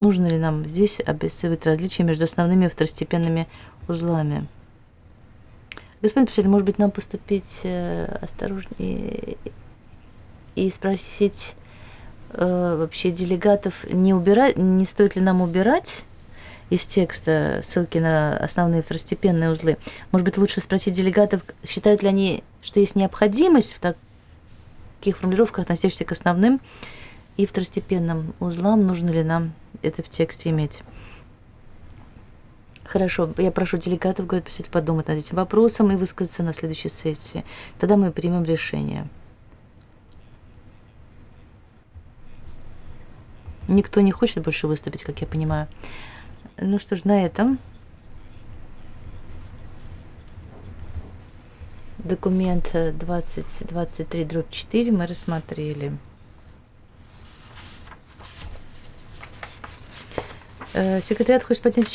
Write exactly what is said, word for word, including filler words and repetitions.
Нужно ли нам здесь описывать различия между основными и второстепенными узлами? Господин председатель, может быть, нам поступить э, осторожнее и спросить э, вообще делегатов, не убирать, не стоит ли нам убирать из текста ссылки на основные и второстепенные узлы? Может быть, лучше спросить делегатов, считают ли они, что есть необходимость в таких формулировках, относящихся к основным и второстепенным узлам, нужно ли нам это в тексте иметь? Хорошо, я прошу делегатов, говорит председатель, подумать над этим вопросом и высказаться на следующей сессии. Тогда мы примем решение. Никто не хочет больше выступить, как я понимаю. Ну что ж, на этом документ двадцать двадцать три дробь четыре мы рассмотрели. Секретариат хочет поднять